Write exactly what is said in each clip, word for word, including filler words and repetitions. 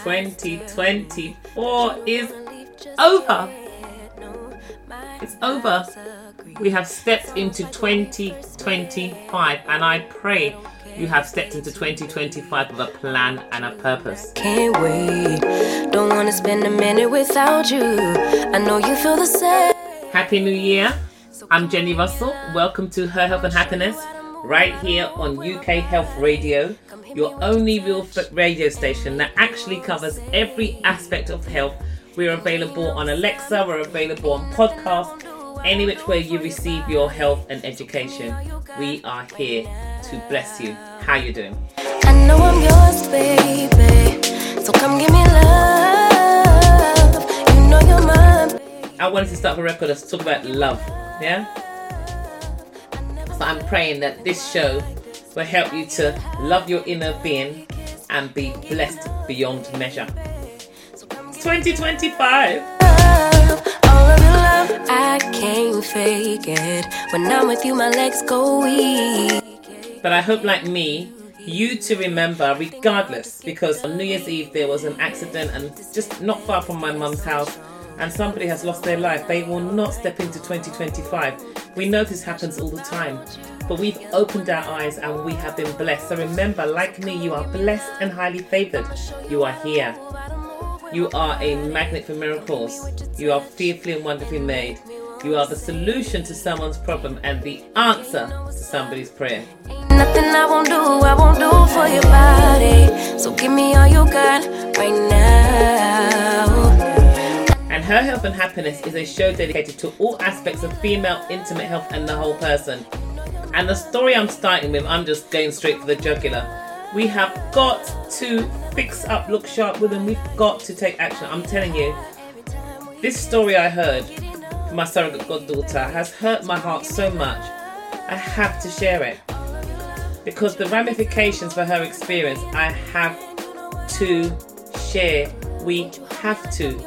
twenty twenty-four is over. It's over. We have stepped into twenty twenty-five, and I pray you have stepped into twenty twenty-five with a plan and a purpose. Can't wait. Don't want to spend a minute without you. I know you feel the same. Happy New Year. I'm Jenny Russell. Welcome to Her Health and Happiness, right here on U K Health Radio, your only real radio station that actually covers every aspect of health. We're available on Alexa, we're available on podcast, any which way you receive your health and education. We are here to bless you. How you doing? I know I'm yours, baby. So come give me love. You know you're mine. I wanted to start the record. Let's talk about love. Yeah? So I'm praying that this show will help you to love your inner being and be blessed beyond measure. It's twenty twenty-five. All of your love, I can't fake it. When I'm with you, my legs go weak. But I hope, like me, you to remember regardless, because on New Year's Eve there was an accident and just not far from my mum's house, and somebody has lost their life. They will not step into twenty twenty-five. We know this happens all the time, but we've opened our eyes and we have been blessed. So remember, like me, you are blessed and highly favoured. You are here. You are a magnet for miracles. You are fearfully and wonderfully made. You are the solution to someone's problem and the answer to somebody's prayer. Nothing I won't do, I won't do for your body. So give me all you got right now. And Her Health and Happiness is a show dedicated to all aspects of female intimate health and the whole person. And the story I'm starting with, I'm just going straight for the jugular. We have got to fix up, look sharp with them. We've got to take action. I'm telling you, this story I heard from my surrogate goddaughter has hurt my heart so much. I have to share it. Because the ramifications for her experience, I have to share. We have to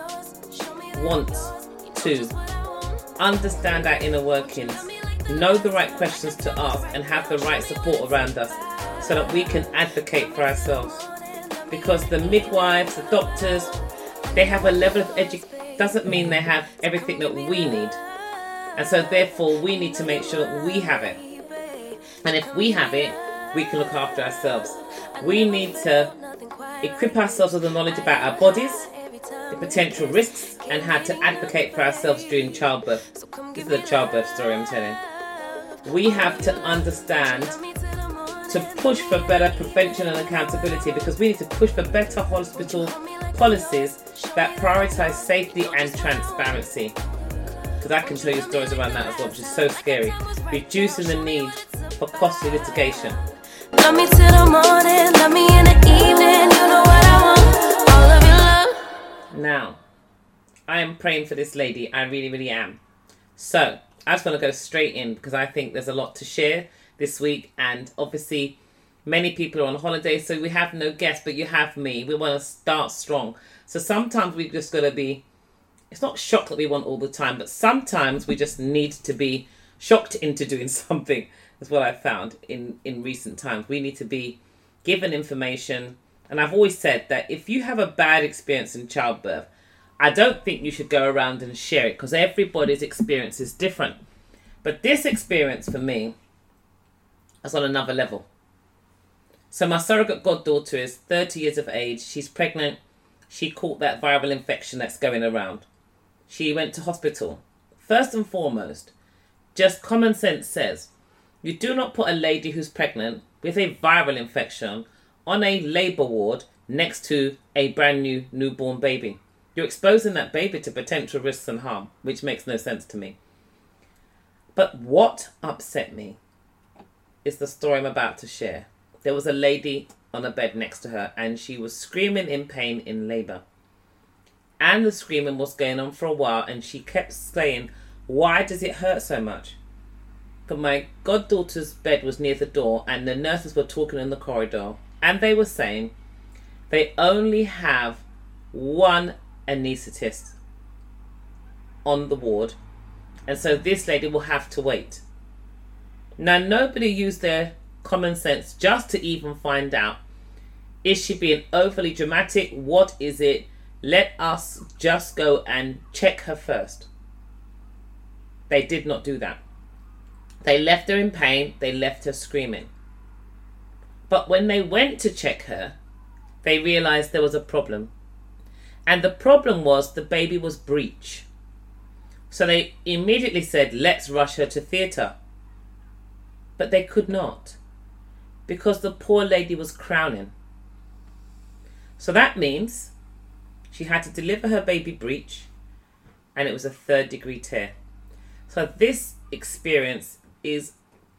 want to understand our inner workings, know the right questions to ask, and have the right support around us so that we can advocate for ourselves. Because the midwives, the doctors, they have a level of education, doesn't mean they have everything that we need. And so therefore we need to make sure that we have it. And if we have it, we can look after ourselves. We need to equip ourselves with the knowledge about our bodies, the potential risks, and how to advocate for ourselves during childbirth. This is a childbirth story I'm telling. We have to understand to push for better prevention and accountability, because we need to push for better hospital policies that prioritise safety and transparency. Because I can tell you stories around that as well, which is so scary. Reducing the need for costly litigation. Love me till the morning, love me in the evening. You know what I want, all of your love. Now, I am praying for this lady. I really, really am. So, I just want to go straight in because I think there's a lot to share this week. And obviously, many people are on holiday, so we have no guests, but you have me. We want to start strong. So sometimes we've just got to be, it's not shocked that we want all the time, but sometimes we just need to be shocked into doing something. That's what I've found in, in recent times. We need to be given information. And I've always said that if you have a bad experience in childbirth, I don't think you should go around and share it because everybody's experience is different. But this experience for me is on another level. So my surrogate goddaughter is thirty years of age. She's pregnant. She caught that viral infection that's going around. She went to hospital. First and foremost, just common sense says, you do not put a lady who's pregnant with a viral infection on a labour ward next to a brand new newborn baby. You're exposing that baby to potential risks and harm, which makes no sense to me. But what upset me is the story I'm about to share. There was a lady on a bed next to her and she was screaming in pain in labour. And the screaming was going on for a while and she kept saying, why does it hurt so much? But my goddaughter's bed was near the door and the nurses were talking in the corridor and they were saying they only have one anaesthetist on the ward, and so this lady will have to wait. Now, nobody used their common sense just to even find out Is she being overly dramatic? What is it? Let us just go and check her first. They did not do that. They left her in pain. They left her screaming. But when they went to check her, they realized there was a problem. And the problem was the baby was breech. So they immediately said, let's rush her to theatre. But they could not, because the poor lady was crowning. So that means she had to deliver her baby breech, and it was a third degree tear. So this experience is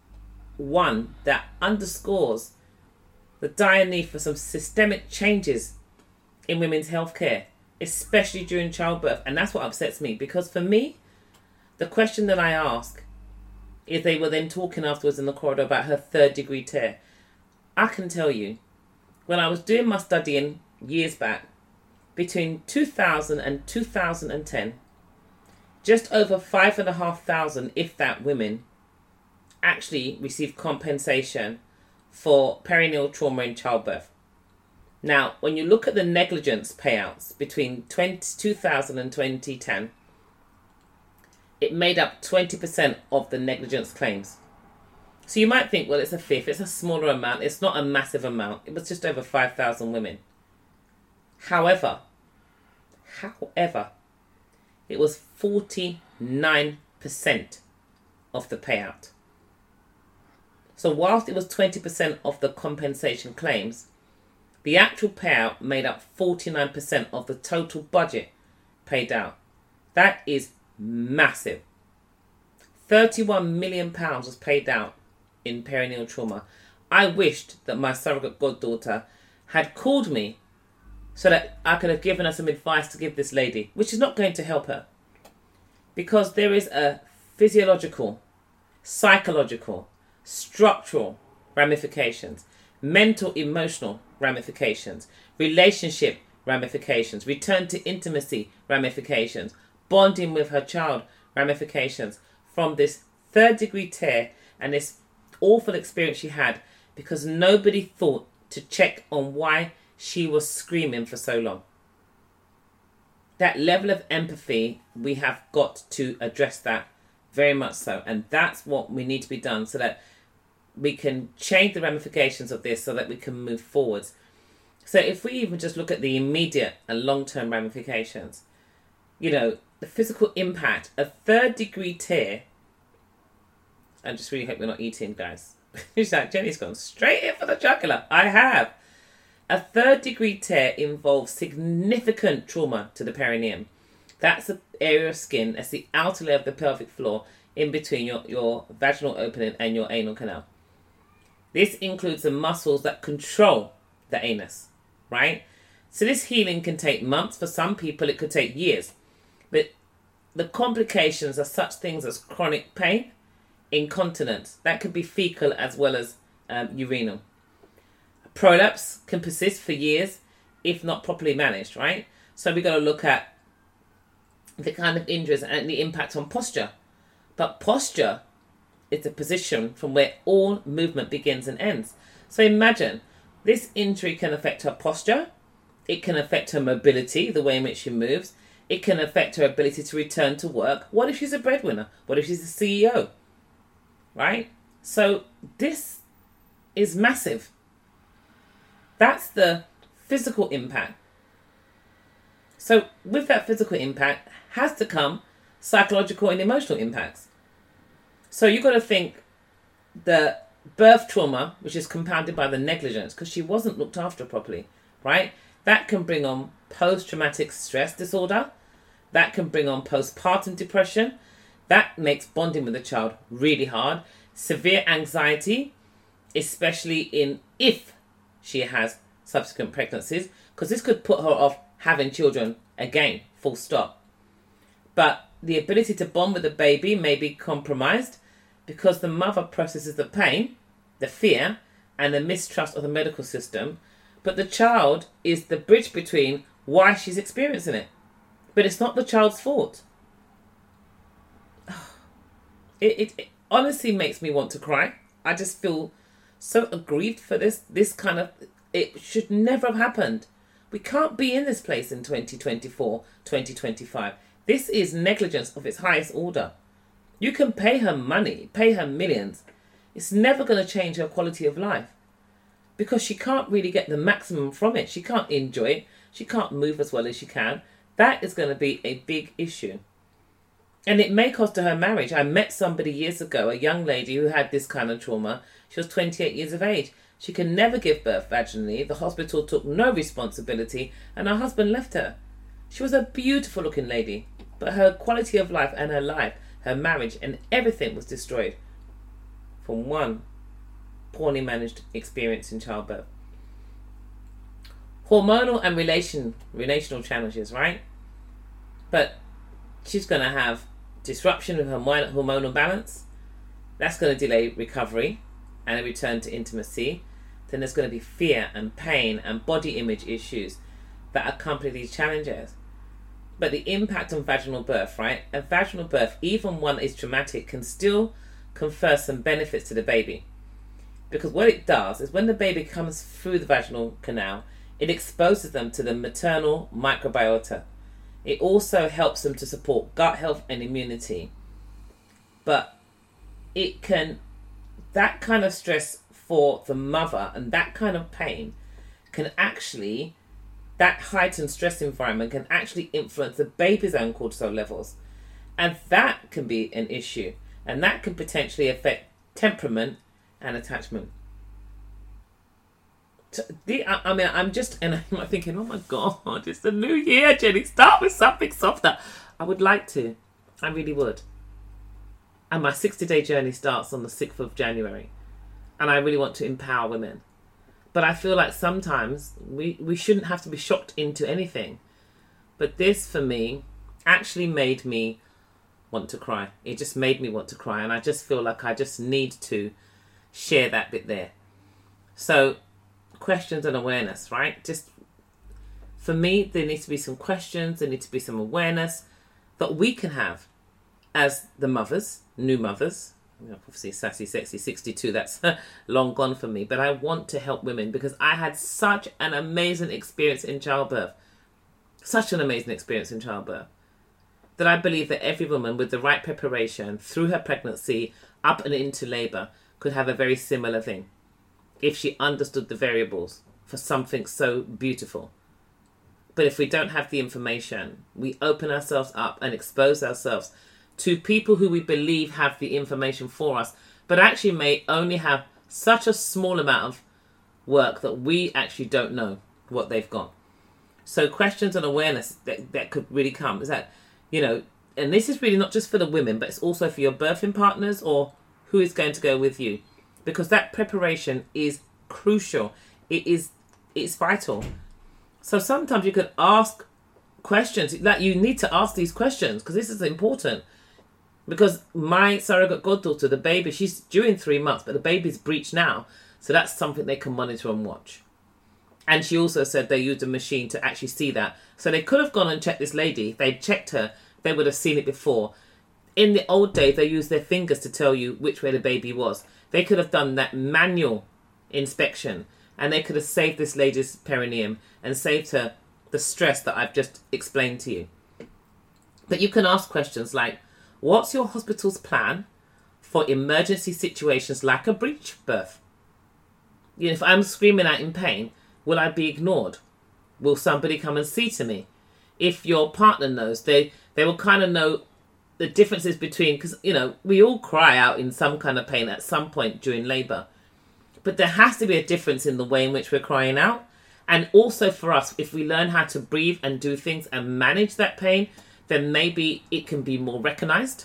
one that underscores the dire need for some systemic changes in women's healthcare, especially during childbirth. And that's what upsets me, because for me, the question that I ask is, they were then talking afterwards in the corridor about her third degree tear. I can tell you, when I was doing my studying years back, between two thousand and two thousand ten, just over five and a half thousand, if that, women actually received compensation for perineal trauma in childbirth. Now, when you look at the negligence payouts between two thousand and twenty ten, it made up twenty percent of the negligence claims. So you might think, well, it's a fifth, it's a smaller amount, it's not a massive amount. It was just over five thousand women. However, however, it was forty-nine percent of the payout. So whilst it was twenty percent of the compensation claims, the actual payout made up forty-nine percent of the total budget paid out. That is massive. thirty-one million pounds was paid out in perineal trauma. I wished that my surrogate goddaughter had called me so that I could have given her some advice to give this lady, which is not going to help her. Because there is a physiological, psychological, structural ramifications, mental, emotional ramifications, relationship ramifications, return to intimacy ramifications, bonding with her child ramifications from this third degree tear and this awful experience she had, because nobody thought to check on why she was screaming for so long. That level of empathy, we have got to address that very much so. And that's what we need to be done, so that we can change the ramifications of this, so that we can move forwards. So if we even just look at the immediate and long-term ramifications, you know, the physical impact, a third degree tear. I just really hope we're not eating, guys. She's like, Jenny's gone straight in for the jugular. I have. A third degree tear involves significant trauma to the perineum. That's the area of skin, that's the outer layer of the pelvic floor in between your, your vaginal opening and your anal canal. This includes the muscles that control the anus, right? So this healing can take months. For some people, it could take years. But the complications are such things as chronic pain, incontinence. That could be fecal as well as um, urinal. Prolapse can persist for years if not properly managed, right? So we've got to look at the kind of injuries and the impact on posture. But posture is the position from where all movement begins and ends. So imagine, this injury can affect her posture. It can affect her mobility, the way in which she moves. It can affect her ability to return to work. What if she's a breadwinner? What if she's a C E O? Right? So this is massive. That's the physical impact. So with that physical impact has to come psychological and emotional impacts. So you've got to think the birth trauma, which is compounded by the negligence, because she wasn't looked after properly, right? That can bring on post-traumatic stress disorder. That can bring on postpartum depression. That makes bonding with the child really hard. Severe anxiety, especially in if she has subsequent pregnancies, because this could put her off having children again, full stop. But the ability to bond with the baby may be compromised because the mother processes the pain, the fear, and the mistrust of the medical system. But the child is the bridge between why she's experiencing it. But it's not the child's fault. It, it, it honestly makes me want to cry. I just feel so aggrieved for this, this kind of it should never have happened. We can't be in this place in twenty twenty-four, twenty twenty-five. This is negligence of its highest order. You can pay her money, pay her millions. It's never going to change her quality of life because she can't really get the maximum from it. She can't enjoy it. She can't move as well as she can. That is going to be a big issue. And it may cost her her marriage. I met somebody years ago, a young lady who had this kind of trauma. She was twenty-eight years of age. She could never give birth vaginally. The hospital took no responsibility and her husband left her. She was a beautiful looking lady, but her quality of life and her life, her marriage and everything was destroyed from one poorly managed experience in childbirth. Hormonal and relation, relational challenges, right? But she's going to have disruption of her hormonal balance. That's going to delay recovery and a return to intimacy. Then there's going to be fear and pain and body image issues that accompany these challenges. But the impact on vaginal birth, right? A vaginal birth, even one is traumatic, can still confer some benefits to the baby. Because what it does is when the baby comes through the vaginal canal, it exposes them to the maternal microbiota. It also helps them to support gut health and immunity. But it can, that kind of stress for the mother and that kind of pain can actually, that heightened stress environment can actually influence the baby's own cortisol levels. And that can be an issue. And that can potentially affect temperament and attachment. So the, I, I mean, I'm just, and I'm thinking, oh my God, it's the new year, Jenny. Start with something softer. I would like to. I really would. And my sixty-day journey starts on the sixth of January. And I really want to empower women. But I feel like sometimes we, we shouldn't have to be shocked into anything. But this, for me, actually made me want to cry. It just made me want to cry. And I just feel like I just need to share that bit there. So, questions and awareness, right? Just, for me, there needs to be some questions. There needs to be some awareness that we can have as the mothers, new mothers. Obviously, sassy, sexy, sixty-two, that's long gone for me. But I want to help women because I had such an amazing experience in childbirth. Such an amazing experience in childbirth. That I believe that every woman with the right preparation through her pregnancy up and into labour could have a very similar thing. If she understood the variables for something so beautiful. But if we don't have the information, we open ourselves up and expose ourselves to people who we believe have the information for us, but actually may only have such a small amount of work that we actually don't know what they've got. So questions and awareness that, that could really come is that, you know, and this is really not just for the women, but it's also for your birthing partners or who is going to go with you. Because that preparation is crucial. It is, it's vital. So sometimes you could ask questions, that you need to ask these questions because this is important. Because my surrogate goddaughter, the baby, she's due in three months, but the baby's breech now. So that's something they can monitor and watch. And she also said they used a machine to actually see that. So they could have gone and checked this lady. If they'd checked her, they would have seen it before. In the old days, they used their fingers to tell you which way the baby was. They could have done that manual inspection. And they could have saved this lady's perineum and saved her the stress that I've just explained to you. But you can ask questions like, what's your hospital's plan for emergency situations like a breech birth? You know, if I'm screaming out in pain, will I be ignored? Will somebody come and see to me? If your partner knows, they, they will kind of know the differences between, because, you know, we all cry out in some kind of pain at some point during labour. But there has to be a difference in the way in which we're crying out. And also for us, if we learn how to breathe and do things and manage that pain, then maybe it can be more recognised.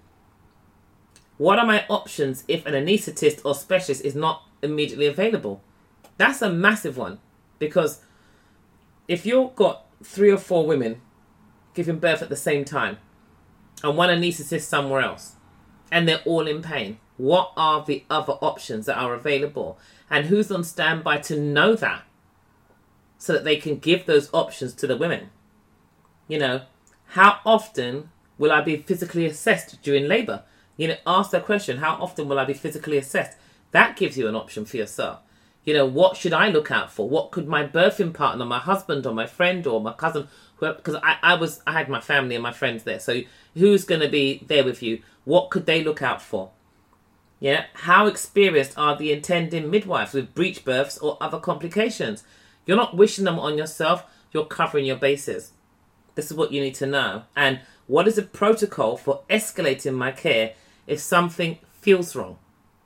What are my options if an anaesthetist or specialist is not immediately available? That's a massive one. Because if you've got three or four women giving birth at the same time and one anaesthetist somewhere else and they're all in pain, what are the other options that are available? And who's on standby to know that so that they can give those options to the women? You know, how often will I be physically assessed during labour? You know, ask that question, how often will I be physically assessed? That gives you an option for yourself. You know, what should I look out for? What could my birthing partner, my husband or my friend or my cousin, whoever, because I, I was, I had my family and my friends there. So who's going to be there with you? What could they look out for? Yeah. How experienced are the attending midwives with breech births or other complications? You're not wishing them on yourself. You're covering your bases. This is what you need to know. And what is the protocol for escalating my care if something feels wrong?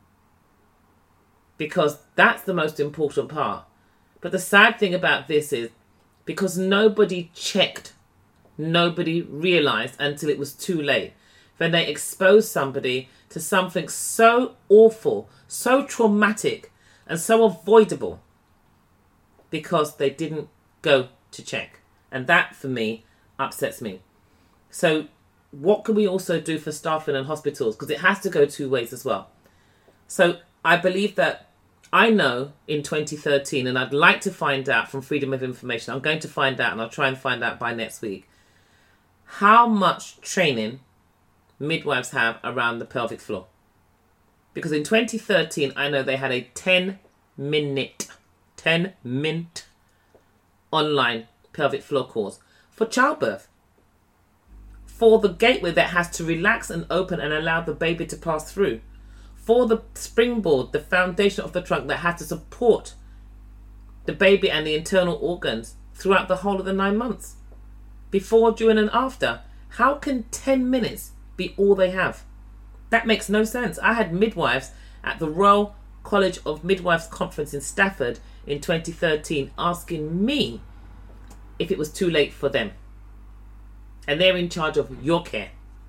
Because that's the most important part. But the sad thing about this is, because nobody checked, nobody realised until it was too late. When they exposed somebody to something so awful, so traumatic, and so avoidable, because they didn't go to check. And that, for me, upsets me. So what can we also do for staffing in hospitals? Because it has to go two ways as well. So I believe that, I know in twenty thirteen, and I'd like to find out from Freedom of Information, I'm going to find out, and I'll try and find out by next week, how much training midwives have around the pelvic floor. Because in twenty thirteen, I know they had a ten minute, ten minute online pelvic floor course for childbirth. For the gateway that has to relax and open and allow the baby to pass through. For the springboard, the foundation of the trunk that has to support the baby and the internal organs throughout the whole of the nine months. Before, during and after. How can ten minutes be all they have? That makes no sense. I had midwives at the Royal College of Midwives Conference in Stafford in twenty thirteen asking me if it was too late for them. And they're in charge of your care.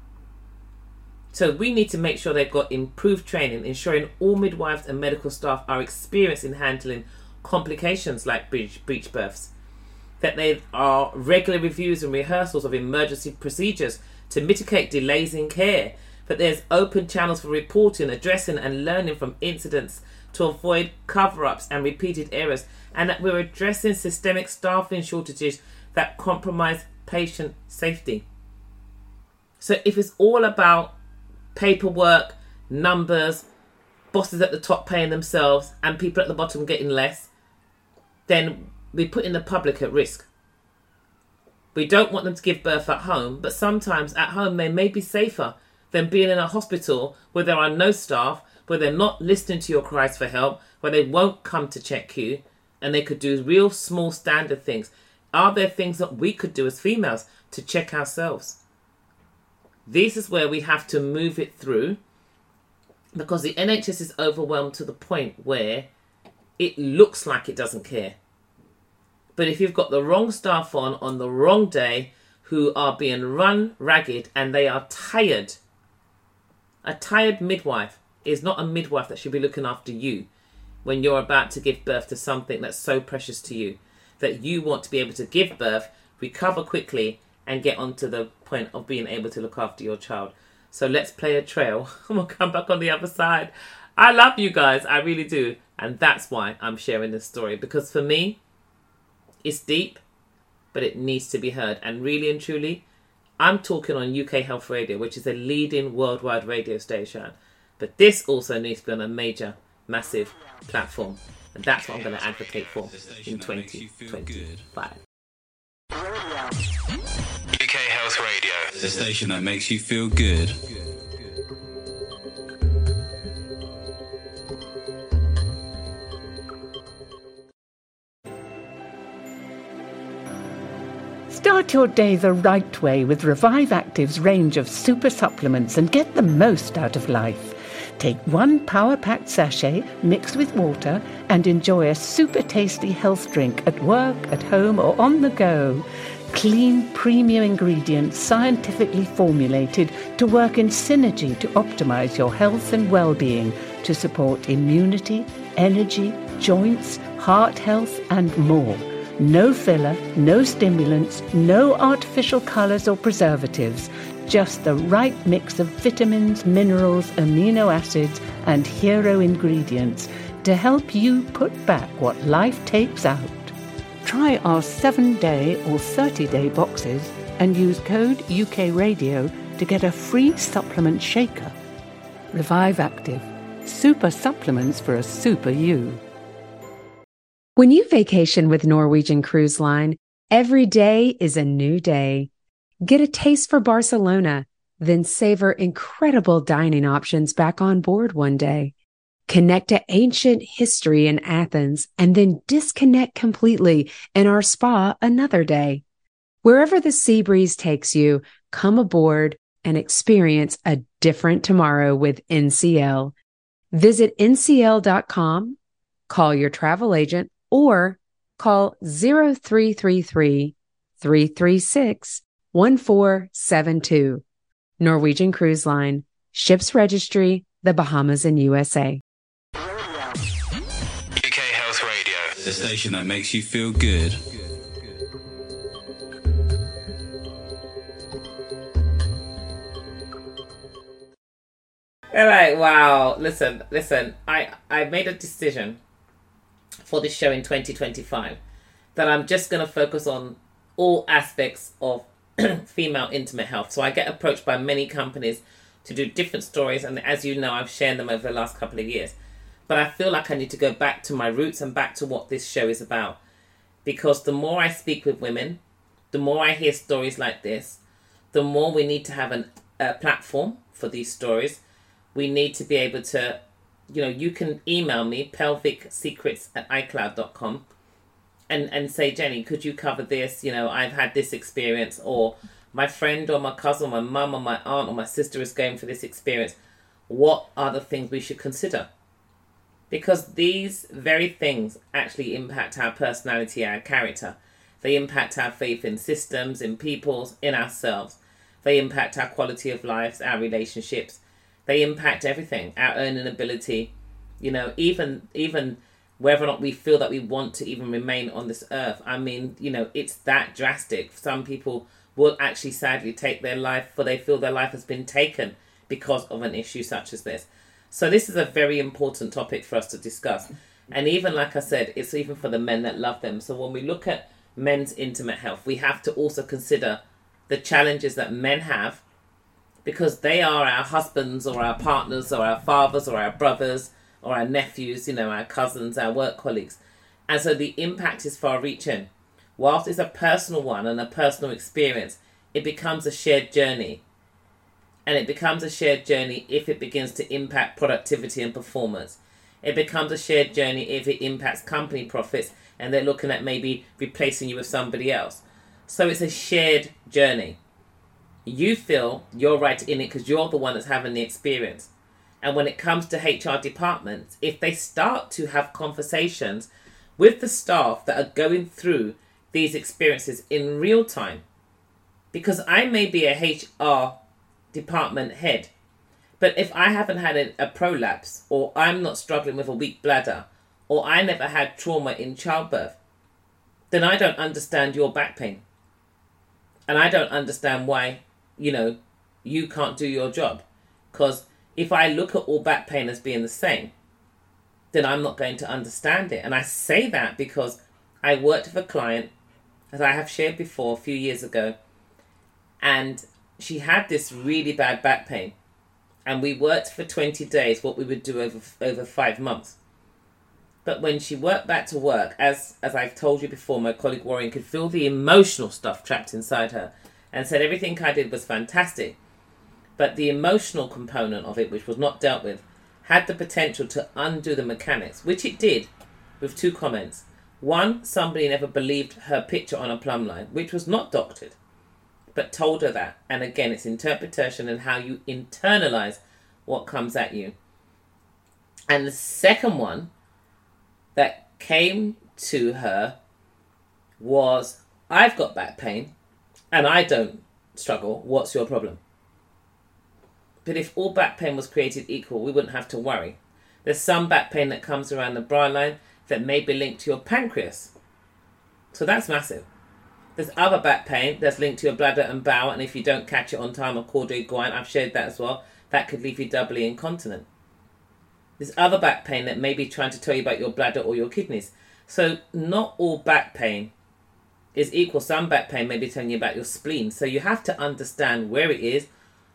So we need to make sure they've got improved training, ensuring all midwives and medical staff are experienced in handling complications like breech, breech births. That there are regular reviews and rehearsals of emergency procedures to mitigate delays in care. That there's open channels for reporting, addressing and learning from incidents to avoid cover-ups and repeated errors. And that we're addressing systemic staffing shortages that compromise patient safety. So if it's all about paperwork, numbers, bosses at the top paying themselves and people at the bottom getting less, then we're putting the public at risk. We don't want them to give birth at home, but sometimes at home they may be safer than being in a hospital where there are no staff, where they're not listening to your cries for help, where they won't come to check you, and they could do real small standard things. Are there things that we could do as females to check ourselves? This is where we have to move it through, because the N H S is overwhelmed to the point where it looks like it doesn't care. But if you've got the wrong staff on, on the wrong day, who are being run ragged and they are tired, a tired midwife is not a midwife that should be looking after you when you're about to give birth to something that's so precious to you, that you want to be able to give birth, recover quickly, and get onto the point of being able to look after your child. So let's play a trail and we'll come back on the other side. I love you guys, I really do. And that's why I'm sharing this story, because for me, it's deep, but it needs to be heard. And really and truly, I'm talking on U K Health Radio, which is a leading worldwide radio station. But this also needs to be on a major, massive platform. And that's what I'm going to advocate for in twenty twenty-five. U K Health Radio, the station that makes you feel good. Start your day the right way with Revive Active's range of super supplements and get the most out of life. Take one power-packed sachet mixed with water and enjoy a super tasty health drink at work, at home or on the go. Clean, premium ingredients scientifically formulated to work in synergy to optimize your health and well-being, to support immunity, energy, joints, heart health and more. No filler, no stimulants, no artificial colours or preservatives. Just the right mix of vitamins, minerals, amino acids and hero ingredients to help you put back what life takes out. Try our seven-day or thirty-day boxes and use code U K Radio to get a free supplement shaker. Revive Active. Super supplements for a super you. When you vacation with Norwegian Cruise Line, every day is a new day. Get a taste for Barcelona, then savor incredible dining options back on board one day. Connect to ancient history in Athens and then disconnect completely in our spa another day. Wherever the sea breeze takes you, come aboard and experience a different tomorrow with N C L. Visit N C L dot com, call your travel agent, or call zero three three three, three three six, one four seven two. Norwegian Cruise Line, Ships Registry, the Bahamas and U S A. U K Health Radio, the station that makes you feel good. All right, wow. Listen, listen. I, I made a decision for this show in twenty twenty-five that I'm just going to focus on all aspects of female intimate health. So I get approached by many companies to do different stories, and as you know, I've shared them over the last couple of years. But I feel like I need to go back to my roots and back to what this show is about. Because the more I speak with women, the more I hear stories like this, the more we need to have an, a platform for these stories. We need to be able to, you know, you can email me, pelvic secrets at icloud dot com, and, and say, Jenny, could you cover this? You know, I've had this experience, or my friend or my cousin, or my mum or my aunt or my sister is going for this experience. What are the things we should consider? Because these very things actually impact our personality, our character. They impact our faith in systems, in peoples, in ourselves. They impact our quality of lives, our relationships. They impact everything, our earning ability, you know, even even whether or not we feel that we want to even remain on this earth. I mean, you know, it's that drastic. Some people will actually sadly take their life, for they feel their life has been taken because of an issue such as this. So this is a very important topic for us to discuss. And even like I said, it's even for the men that love them. So when we look at men's intimate health, we have to also consider the challenges that men have, because they are our husbands or our partners or our fathers or our brothers or our nephews, you know, our cousins, our work colleagues. And so the impact is far-reaching. Whilst it's a personal one and a personal experience, it becomes a shared journey. And it becomes a shared journey if it begins to impact productivity and performance. It becomes a shared journey if it impacts company profits and they're looking at maybe replacing you with somebody else. So it's a shared journey. You feel you're right in it because you're the one that's having the experience. And when it comes to H R departments, if they start to have conversations with the staff that are going through these experiences in real time, because I may be a H R department head, but if I haven't had a, a prolapse, or I'm not struggling with a weak bladder, or I never had trauma in childbirth, then I don't understand your back pain. And I don't understand why, you know, you can't do your job. Because if I look at all back pain as being the same, then I'm not going to understand it. And I say that because I worked with a client, as I have shared before a few years ago, and she had this really bad back pain. And we worked for twenty days, what we would do over over five months. But when she worked back to work, as as I've told you before, my colleague Warren could feel the emotional stuff trapped inside her and said everything I did was fantastic. But the emotional component of it, which was not dealt with, had the potential to undo the mechanics, which it did with two comments. One, somebody never believed her picture on a plumb line, which was not doctored, but told her that. And again, it's interpretation and how you internalize what comes at you. And the second one that came to her was, I've got back pain and I don't struggle. What's your problem? But if all back pain was created equal, we wouldn't have to worry. There's some back pain that comes around the bra line that may be linked to your pancreas. So that's massive. There's other back pain that's linked to your bladder and bowel, and if you don't catch it on time or cauda equina, I've shared that as well, that could leave you doubly incontinent. There's other back pain that may be trying to tell you about your bladder or your kidneys. So not all back pain is equal. Some back pain may be telling you about your spleen. So you have to understand where it is,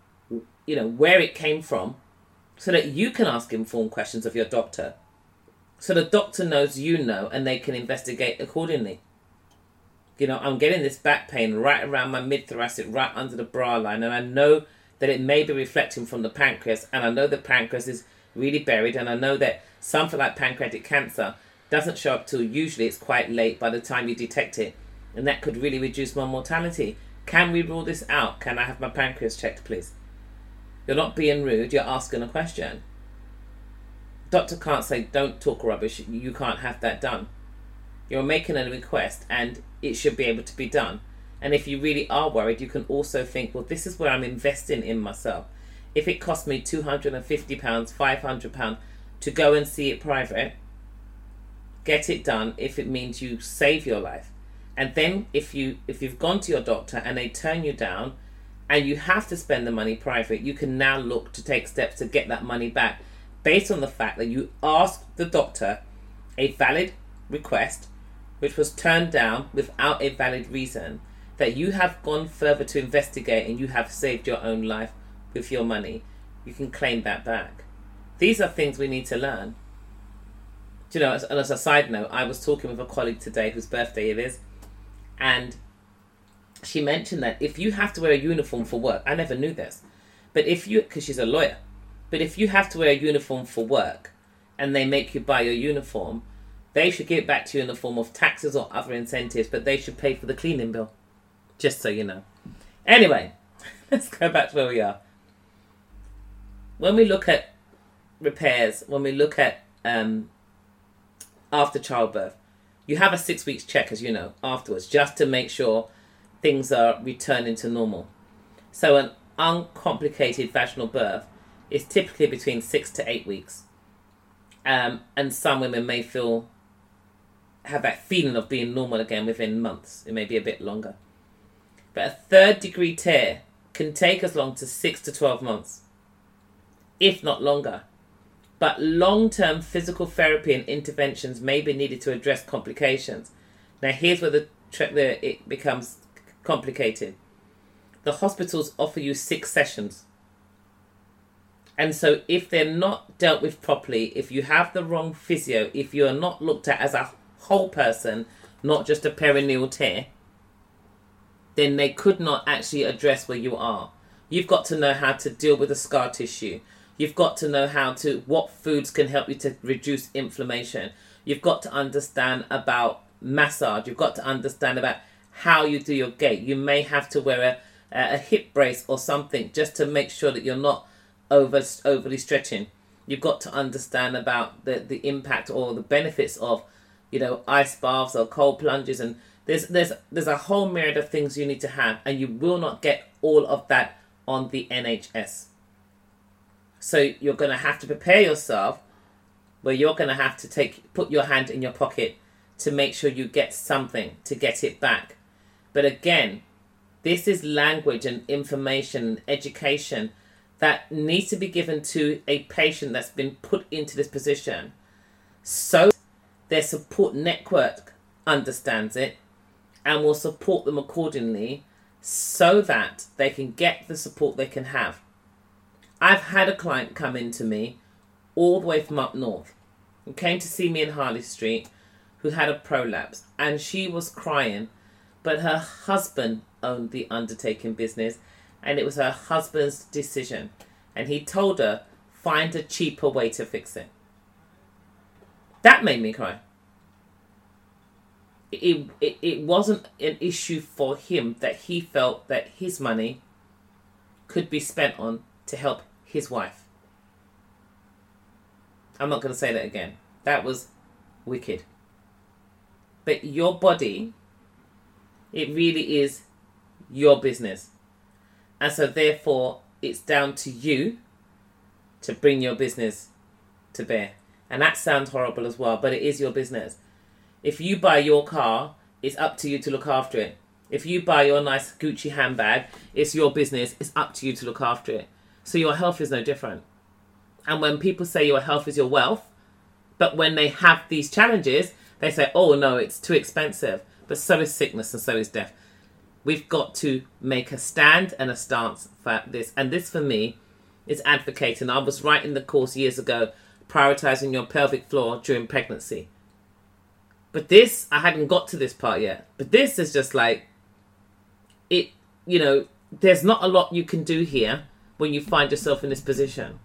you know, where it came from, so that you can ask informed questions of your doctor. So the doctor knows you know, and they can investigate accordingly. You know, I'm getting this back pain right around my mid-thoracic, right under the bra line, and I know that it may be reflecting from the pancreas, and I know the pancreas is really buried, and I know that something like pancreatic cancer doesn't show up till usually it's quite late by the time you detect it, and that could really reduce my mortality. Can we rule this out? Can I have my pancreas checked, please? You're not being rude, you're asking a question. Doctor can't say, don't talk rubbish, you can't have that done. You're making a request, and it should be able to be done. And if you really are worried, you can also think, well, this is where I'm investing in myself. If it costs me two hundred fifty pounds, five hundred pounds to go and see it private, get it done if it means you save your life. And then if, you, if you've gone to your doctor and they turn you down and you have to spend the money private, you can now look to take steps to get that money back based on the fact that you asked the doctor a valid request which was turned down without a valid reason, that you have gone further to investigate and you have saved your own life with your money. You can claim that back. These are things we need to learn. Do you know, as, as a side note, I was talking with a colleague today whose birthday it is, and she mentioned that if you have to wear a uniform for work, I never knew this, but if you, because she's a lawyer, but if you have to wear a uniform for work and they make you buy your uniform, they should give it back to you in the form of taxes or other incentives, but they should pay for the cleaning bill. Just so you know. Anyway, let's go back to where we are. When we look at repairs, when we look at um, after childbirth, you have a six weeks check, as you know, afterwards, just to make sure things are returning to normal. So an uncomplicated vaginal birth is typically between six to eight weeks. Um, and some women may feel, have that feeling of being normal again within months. It may be a bit longer. But a third degree tear can take as long to six to twelve months, if not longer. But long-term physical therapy and interventions may be needed to address complications. Now here's where the, the it becomes complicated. The hospitals offer you six sessions. And so if they're not dealt with properly, if you have the wrong physio, if you are not looked at as a whole person, not just a perineal tear, then they could not actually address where you are. You've got to know how to deal with the scar tissue. You've got to know how to, what foods can help you to reduce inflammation. You've got to understand about massage. You've got to understand about how you do your gait. You may have to wear a, a hip brace or something just to make sure that you're not over overly stretching. You've got to understand about the, the impact or the benefits of, you know, ice baths or cold plunges, and there's there's there's a whole myriad of things you need to have, and you will not get all of that on the N H S. So you're going to have to prepare yourself where you're going to have to take put your hand in your pocket to make sure you get something to get it back. But again, this is language and information and education that needs to be given to a patient that's been put into this position, so their support network understands it and will support them accordingly so that they can get the support they can have. I've had a client come in to me all the way from up north who came to see me in Harley Street, who had a prolapse, and she was crying, but her husband owned the undertaking business and it was her husband's decision, and he told her, find a cheaper way to fix it. That made me cry. It, it, it wasn't an issue for him, that he felt that his money could be spent on to help his wife. I'm not going to say that again. That was wicked. But your body, it really is your business. And so therefore, it's down to you to bring your business to bear. And that sounds horrible as well, but it is your business. If you buy your car, it's up to you to look after it. If you buy your nice Gucci handbag, it's your business. It's up to you to look after it. So your health is no different. And when people say your health is your wealth, but when they have these challenges, they say, oh no, it's too expensive. But so is sickness and so is death. We've got to make a stand and a stance for this. And this for me is advocating. I was writing the course years ago, prioritizing your pelvic floor during pregnancy. But this, I hadn't got to this part yet. But this is just like, it, you know, there's not a lot you can do here when you find yourself in this position.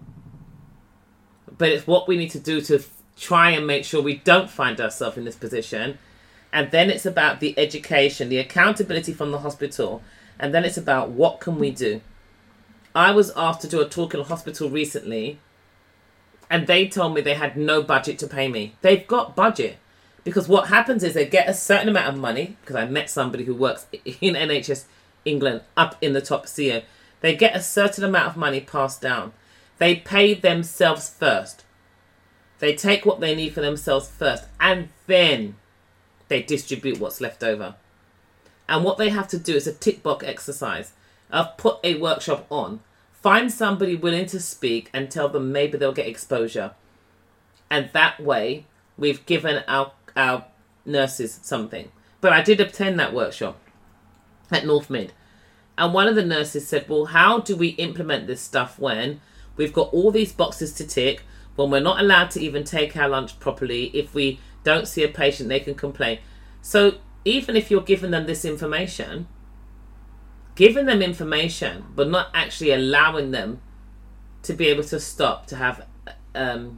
But it's what we need to do to f- try and make sure we don't find ourselves in this position. And then it's about the education, the accountability from the hospital. And then it's about what can we do. I was asked to do a talk in a hospital recently, and they told me they had no budget to pay me. They've got budget. Because what happens is they get a certain amount of money, because I met somebody who works in N H S England up in the top C E O. They get a certain amount of money passed down. They pay themselves first. They take what they need for themselves first, and then they distribute what's left over. And what they have to do is a tick box exercise. I've put a workshop on. Find somebody willing to speak and tell them maybe they'll get exposure. And that way, we've given our our nurses something. But I did attend that workshop at North Mid. And one of the nurses said, well, how do we implement this stuff when we've got all these boxes to tick, when we're not allowed to even take our lunch properly? If we don't see a patient, they can complain. So even if you're giving them this information, giving them information, but not actually allowing them to be able to stop, to have um,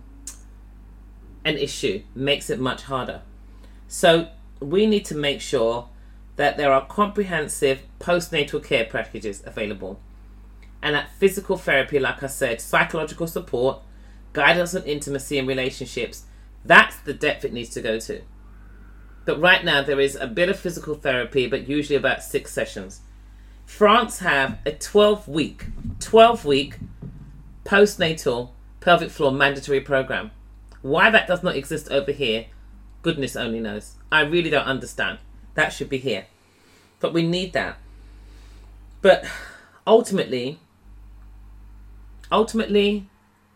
an issue, makes it much harder. So we need to make sure that there are comprehensive postnatal care packages available. And that physical therapy, like I said, psychological support, guidance on intimacy and relationships, that's the depth it needs to go to. But right now there is a bit of physical therapy, but usually about six sessions. France have a twelve week, twelve week postnatal pelvic floor mandatory program. Why that does not exist over here, goodness only knows. I really don't understand. That should be here. But we need that. But ultimately, ultimately,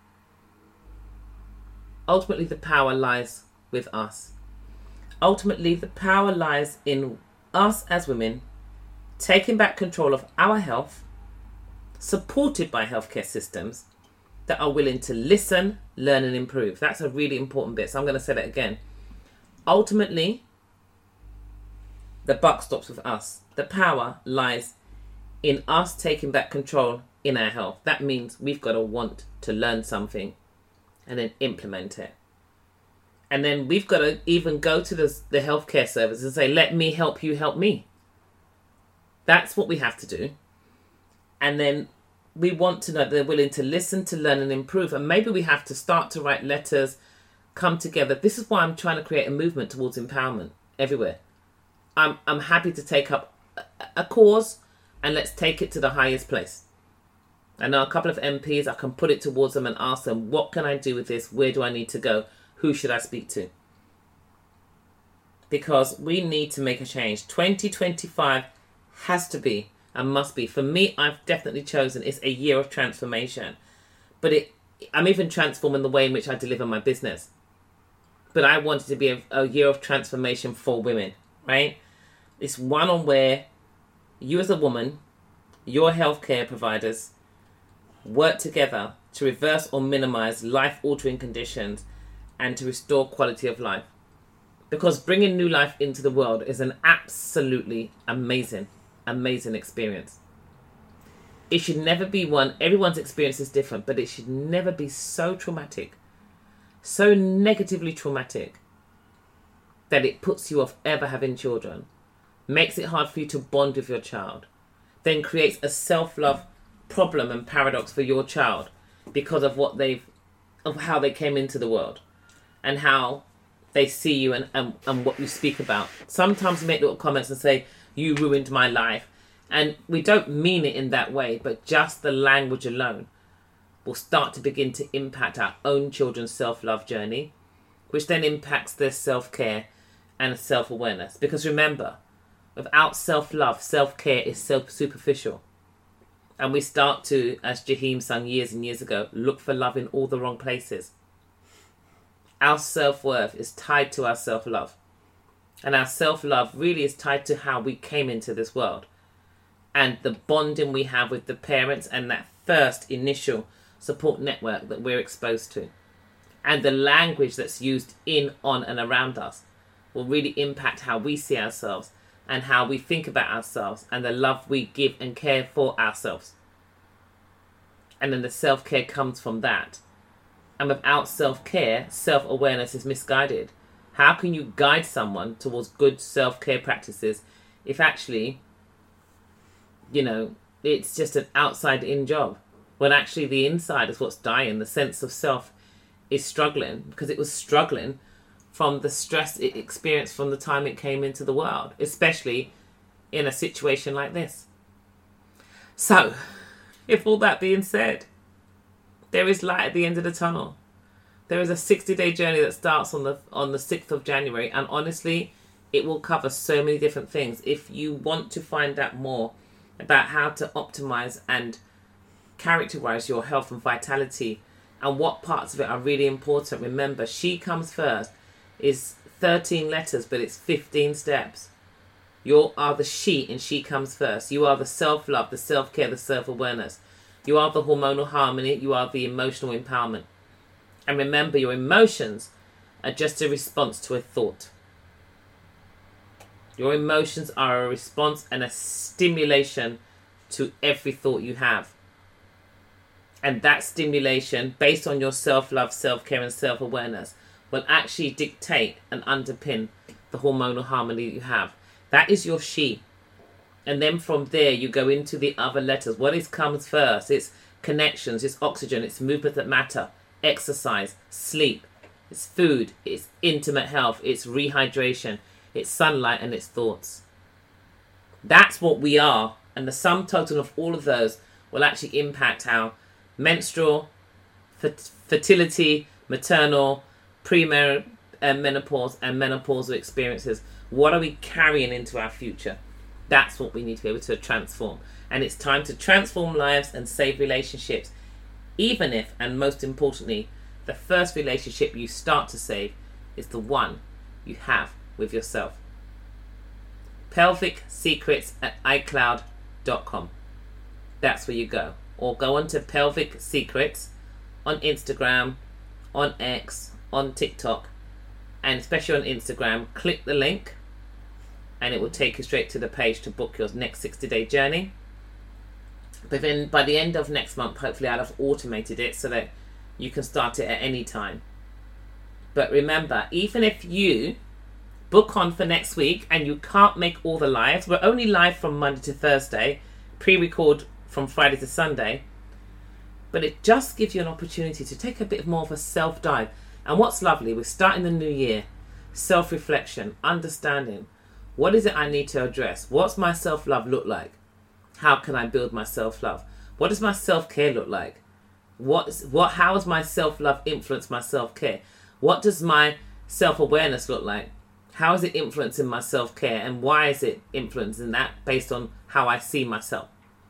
ultimately the power lies with us. Ultimately, the power lies in us as women taking back control of our health, supported by healthcare systems that are willing to listen, learn and improve. That's a really important bit. So I'm going to say that again. Ultimately, the buck stops with us. The power lies in us taking back control in our health. That means we've got to want to learn something and then implement it. And then we've got to even go to the, the healthcare service and say, let me help you help me. That's what we have to do. And then we want to know that they're willing to listen, to learn and improve. And maybe we have to start to write letters, come together. This is why I'm trying to create a movement towards empowerment everywhere. I'm I'm happy to take up a, a cause and let's take it to the highest place. I know a couple of M Ps, I can put it towards them and ask them, what can I do with this? Where do I need to go? Who should I speak to? Because we need to make a change. twenty twenty-five has to be and must be. For me, I've definitely chosen it's a year of transformation. But it, I'm even transforming the way in which I deliver my business. But I want it to be a, a year of transformation for women, right? It's one on where you as a woman, your healthcare providers, work together to reverse or minimize life-altering conditions and to restore quality of life. Because bringing new life into the world is an absolutely amazing, amazing experience. It should never be one, everyone's experience is different, but it should never be so traumatic, so negatively traumatic, that it puts you off ever having children, makes it hard for you to bond with your child, then creates a self-love problem and paradox for your child because of what they've, of how they came into the world and how they see you and, and, and what you speak about. Sometimes we make little comments and say, you ruined my life. And we don't mean it in that way, but just the language alone will start to begin to impact our own children's self-love journey, which then impacts their self-care and self-awareness. Because remember, without self-love, self-care is self-superficial. And we start to, as Jaheim sung years and years ago, look for love in all the wrong places. Our self-worth is tied to our self-love. And our self-love really is tied to how we came into this world. And the bonding we have with the parents and that first initial support network that we're exposed to. and the language that's used in, on, and around us will really impact how we see ourselves and how we think about ourselves and the love we give and care for ourselves. And then the self-care comes from that. And without self-care, self-awareness is misguided. How can you guide someone towards good self-care practices if actually, you know, it's just an outside-in job, when actually the inside is what's dying? The sense of self is struggling because it was struggling from the stress it experienced from the time it came into the world, especially in a situation like this. So, if all that being said, there is light at the end of the tunnel. There is a sixty-day journey that starts on the on the sixth of January, and honestly, it will cover so many different things. If you want to find out more about how to optimize and characterize your health and vitality and what parts of it are really important, remember, She Comes First is thirteen letters, but it's fifteen steps. You are the she in She Comes First. You are the self-love, the self-care, the self-awareness. You are the hormonal harmony. You are the emotional empowerment. And remember, your emotions are just a response to a thought. Your emotions are a response and a stimulation to every thought you have. And that stimulation, based on your self-love, self-care, and self-awareness, will actually dictate and underpin the hormonal harmony that you have. That is your she. And then from there, you go into the other letters. What is comes first? It's connections, it's oxygen, it's movement that matter, exercise, sleep, it's food, it's intimate health, it's rehydration, it's sunlight, and it's thoughts. That's what we are. And the sum total of all of those will actually impact how menstrual, fertility, maternal, pre-menopause, and menopausal experiences. What are we carrying into our future? That's what we need to be able to transform. And it's time to transform lives and save relationships. Even if, and most importantly, the first relationship you start to save is the one you have with yourself. Pelvic Secrets at iCloud dot com. That's where you go. Or go on to Pelvic Secrets on Instagram, on X, on TikTok, and especially on Instagram. Click the link and it will take you straight to the page to book your next sixty-day journey. But then by the end of next month, hopefully I'll have automated it so that you can start it at any time. But remember, even if you book on for next week and you can't make all the lives, we're only live from Monday to Thursday, pre-record from Friday to Sunday, but it just gives you an opportunity to take a bit more of a self-dive. And what's lovely, we're starting the new year, self-reflection, understanding, what is it I need to address? What's my self-love look like? How can I build my self-love? What does my self-care look like? What, what, how does my self-love influence my self-care? What does my self-awareness look like? How is it influencing my self-care? And why is it influencing that based on how I see myself?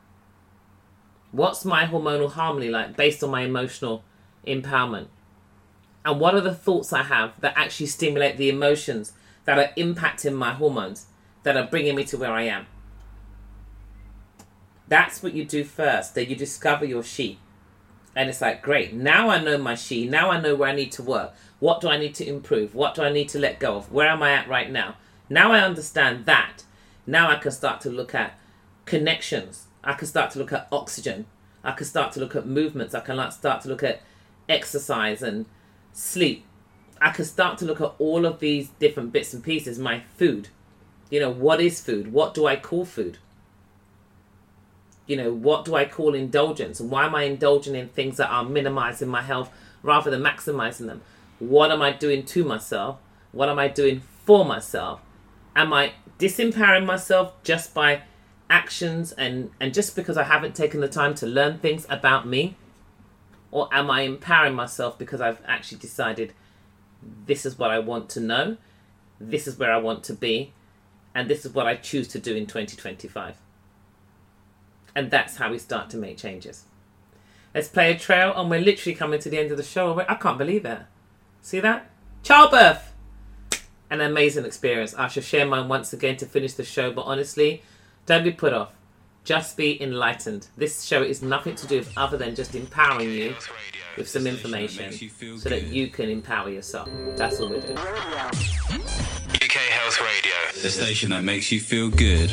What's my hormonal harmony like based on my emotional empowerment? And what are the thoughts I have that actually stimulate the emotions that are impacting my hormones, that are bringing me to where I am? That's what you do first. Then you discover your she. And it's like, great, now I know my she. Now I know where I need to work. What do I need to improve? What do I need to let go of? Where am I at right now? Now I understand that. Now I can start to look at connections. I can start to look at oxygen. I can start to look at movements. I can start to look at exercise and sleep. I can start to look at all of these different bits and pieces. My food. You know, what is food? What do I call food? You know, what do I call indulgence? And why am I indulging in things that are minimizing my health rather than maximizing them? What am I doing to myself? What am I doing for myself? Am I disempowering myself just by actions and, and just because I haven't taken the time to learn things about me? Or am I empowering myself because I've actually decided this is what I want to know, this is where I want to be, and this is what I choose to do in twenty twenty-five? And that's how we start to make changes. Let's play a trail, and we're literally coming to the end of the show. I can't believe it. See that? Childbirth! An amazing experience. I shall share mine once again to finish the show, but honestly, don't be put off. just be enlightened. This show is nothing to do with other than just empowering you with some information so that you can empower yourself. That's all we're doing. U K Health Radio, the station that makes you feel good.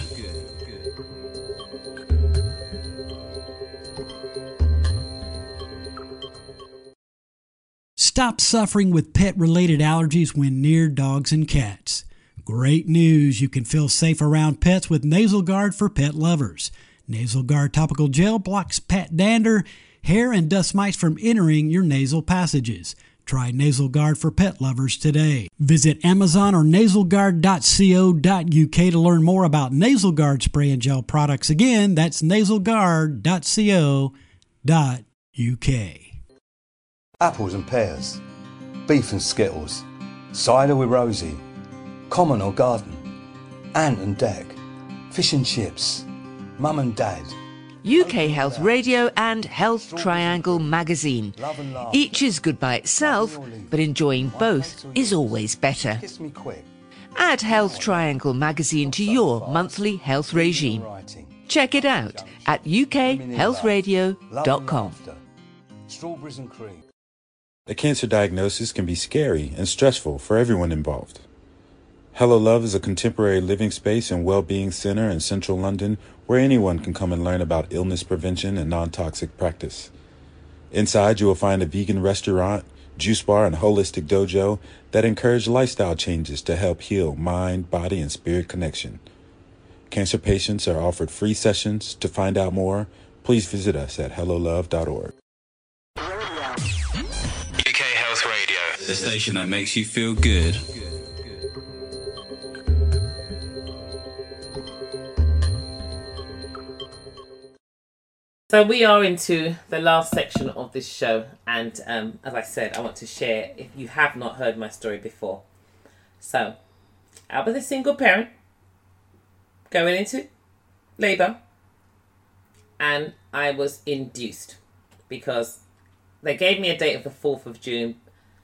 Stop suffering with pet-related allergies when near dogs and cats. Great news! You can feel safe around pets with Nasal Guard for pet lovers. Nasal Guard topical gel blocks pet dander, hair, and dust mites from entering your nasal passages. Try Nasal Guard for pet lovers today. Visit Amazon or nasal guard dot co dot u k to learn more about Nasal Guard spray and gel products. Again, that's nasal guard dot co dot u k. Apples and pears, beef and skittles, cider with Rosie, common or garden, ant and deck, fish and chips, mum and dad. U K Health Radio and Health Triangle magazine. Each is good by itself, but enjoying both is always better. Add Health Triangle magazine to your monthly health regime. Check it out at u k health radio dot com. Strawberries and cream. A cancer diagnosis can be scary and stressful for everyone involved. Hello Love is a contemporary living space and well-being center in central London where anyone can come and learn about illness prevention and non-toxic practice. Inside, you will find a vegan restaurant, juice bar, and holistic dojo that encourage lifestyle changes to help heal mind, body, and spirit connection. Cancer patients are offered free sessions. To find out more, please visit us at hello love dot org. U K Health Radio, the station that makes you feel good. So we are into the last section of this show, and um, as I said, I want to share, if you have not heard my story before. So, I was a single parent going into labour, and I was induced because they gave me a date of the fourth of June.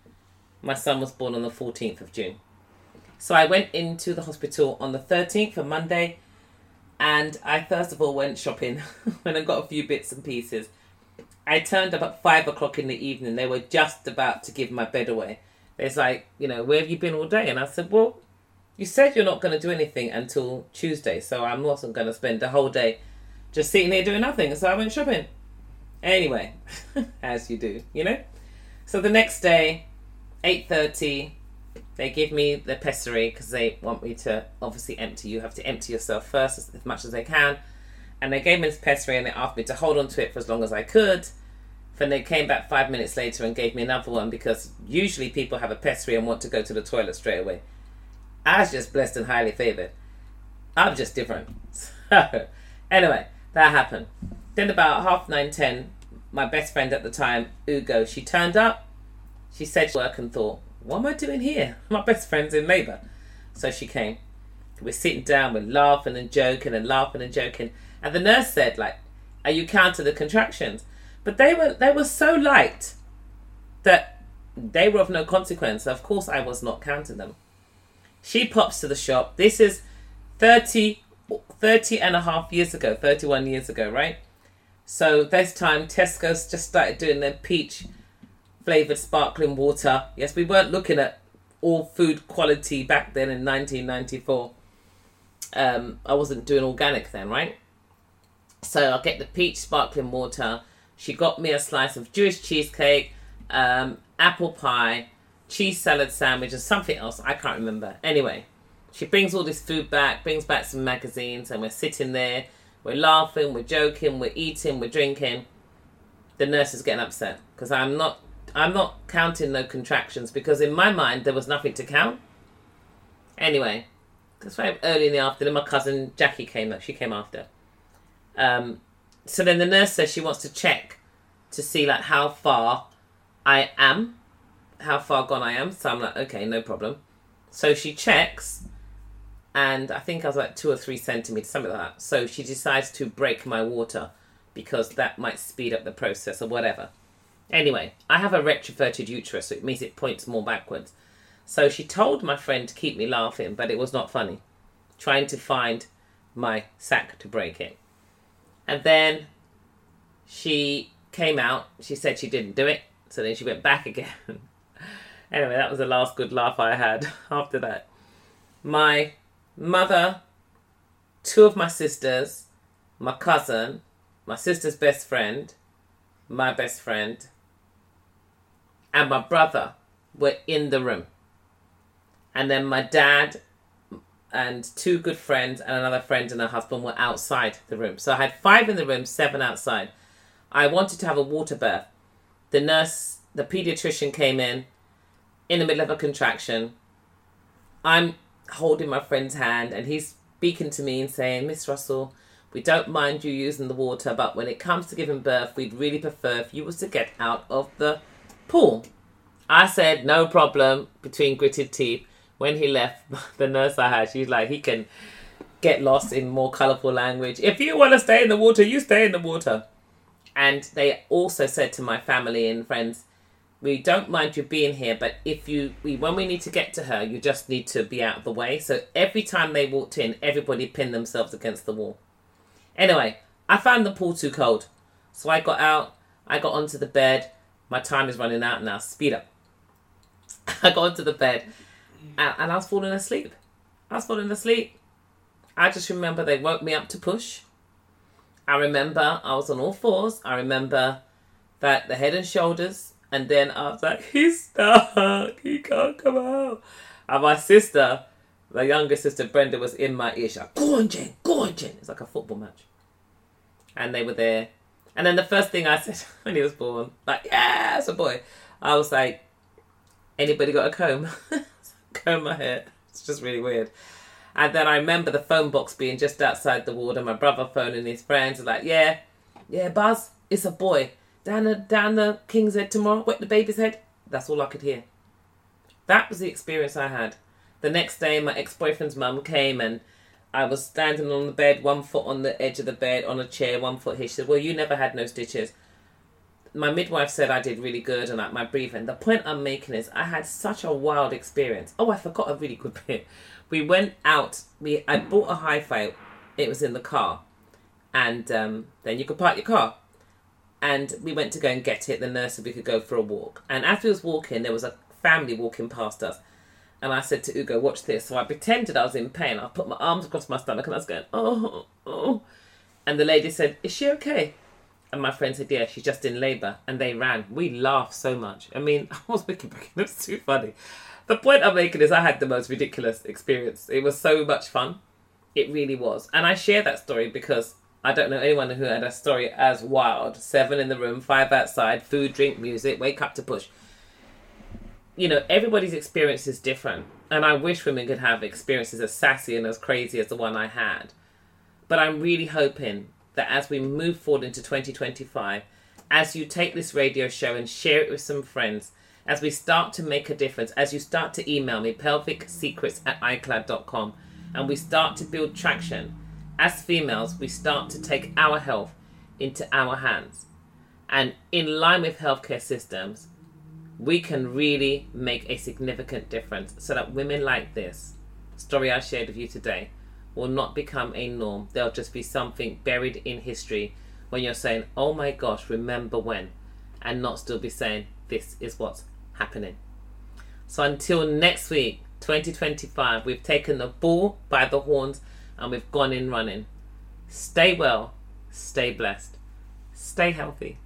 My son was born on the fourteenth of June. So I went into the hospital on the thirteenth, a Monday, and I first of all went shopping when I got a few bits and pieces. I turned up at five o'clock in the evening. They were just about to give my bed away. It's like, you know, where have you been all day? And I said, well, you said you're not going to do anything until Tuesday, so I wasn't going to spend the whole day just sitting here doing nothing. So I went shopping. Anyway, as you do, you know. So the next day, eight thirty, they give me the pessary because they want me to obviously empty. You have to empty yourself first as, as much as they can. And they gave me this pessary and they asked me to hold on to it for as long as I could. Then they came back five minutes later and gave me another one because usually people have a pessary and want to go to the toilet straight away. I was just blessed and highly favoured. I'm just different. So, anyway, that happened. Then about half nine, ten, my best friend at the time, Ugo, she turned up. She said work and thought, what am I doing here? My best friend's in labour. So she came. We're sitting down, we're laughing and joking and laughing and joking. And the nurse said, like, are you counting the contractions? But they were they were so light that they were of no consequence. Of course I was not counting them. She pops to the shop. This is thirty, thirty and a half years ago, thirty-one years ago, right? So this time Tesco's just started doing their peach flavoured sparkling water. Yes, we weren't looking at all food quality back then in nineteen ninety-four. Um, I wasn't doing organic then, right? So I'll get the peach sparkling water. She got me a slice of Jewish cheesecake, um, apple pie, cheese salad sandwich, and something else. I can't remember. Anyway, she brings all this food back, brings back some magazines, and we're sitting there. We're laughing, we're joking, we're eating, we're drinking. The nurse is getting upset because I'm not, I'm not counting no contractions because in my mind there was nothing to count. Anyway, that's why early in the afternoon my cousin Jackie came. She came after. Um, so then the nurse says she wants to check to see like how far I am, how far gone I am. So I'm like, okay, no problem. So she checks, and I think I was like two or three centimeters, something like that. So she decides to break my water because that might speed up the process or whatever. Anyway, I have a retroverted uterus, so it means it points more backwards. So she told my friend to keep me laughing, but it was not funny. Trying to find my sack to break it. And then she came out. She said she didn't do it. So then she went back again. Anyway, that was the last good laugh I had after that. My mother, two of my sisters, my cousin, my sister's best friend, my best friend, and my brother were in the room. And then my dad and two good friends and another friend and her husband were outside the room. So I had five in the room, seven outside. I wanted to have a water birth. The nurse, the pediatrician came in, in the middle of a contraction. I'm holding my friend's hand and he's speaking to me and saying, Miss Russell, we don't mind you using the water, but when it comes to giving birth, we'd really prefer if you was to get out of the pool. I said, no problem, between gritted teeth. When he left, the nurse I had, she's like, he can get lost in more colourful language. If you want to stay in the water, you stay in the water. And they also said to my family and friends, we don't mind you being here, but if you, we, when we need to get to her, you just need to be out of the way. So every time they walked in, everybody pinned themselves against the wall. Anyway, I found the pool too cold. So I got out, I got onto the bed. My time is running out now, speed up. I got onto the bed and, and I was falling asleep. I was falling asleep. I just remember they woke me up to push. I remember I was on all fours. I remember that the head and shoulders, and then I was like, he's stuck, he can't come out. And my sister, the younger sister Brenda, was in my ear. She's like, go on, Jen, go on, Jen. It's like a football match. And they were there. And then the first thing I said when he was born, like, yeah, it's a boy. I was like, anybody got a comb? Comb my hair. It's just really weird. And then I remember the phone box being just outside the ward and my brother phoning his friends like, yeah, yeah, Buzz, it's a boy. Down the, down the King's Head tomorrow, wet the baby's head. That's all I could hear. That was the experience I had. The next day, my ex-boyfriend's mum came and I was standing on the bed, one foot on the edge of the bed, on a chair, one foot here. She said, well, you never had no stitches. My midwife said I did really good and like my breathing. The point I'm making is I had such a wild experience. Oh, I forgot a really good bit. We went out. We I bought a hi-fi. It was in the car. And um, then you could park your car. And we went to go and get it. The nurse said we could go for a walk. And as we was walking, there was a family walking past us. And I said to Ugo, watch this. So I pretended I was in pain. I put my arms across my stomach and I was going, oh, oh. And the lady said, is she okay? And my friend said, yeah, she's just in labour. And they ran. We laughed so much. I mean, I was making back. It was too funny. The point I'm making is I had the most ridiculous experience. It was so much fun. It really was. And I share that story because I don't know anyone who had a story as wild. Seven in the room, five outside, food, drink, music, wake up to push. You know, everybody's experience is different. And I wish women could have experiences as sassy and as crazy as the one I had. But I'm really hoping that as we move forward into twenty twenty-five, as you take this radio show and share it with some friends, as we start to make a difference, as you start to email me, pelvic secrets at icloud dot com, and we start to build traction, as females, we start to take our health into our hands. And in line with healthcare systems, we can really make a significant difference so that women like this story I shared with you today will not become a norm. They'll just be something buried in history when you're saying, oh my gosh, remember when, and not still be saying, this is what's happening. So until next week, twenty twenty-five, we've taken the bull by the horns and we've gone in running. Stay well, stay blessed, stay healthy.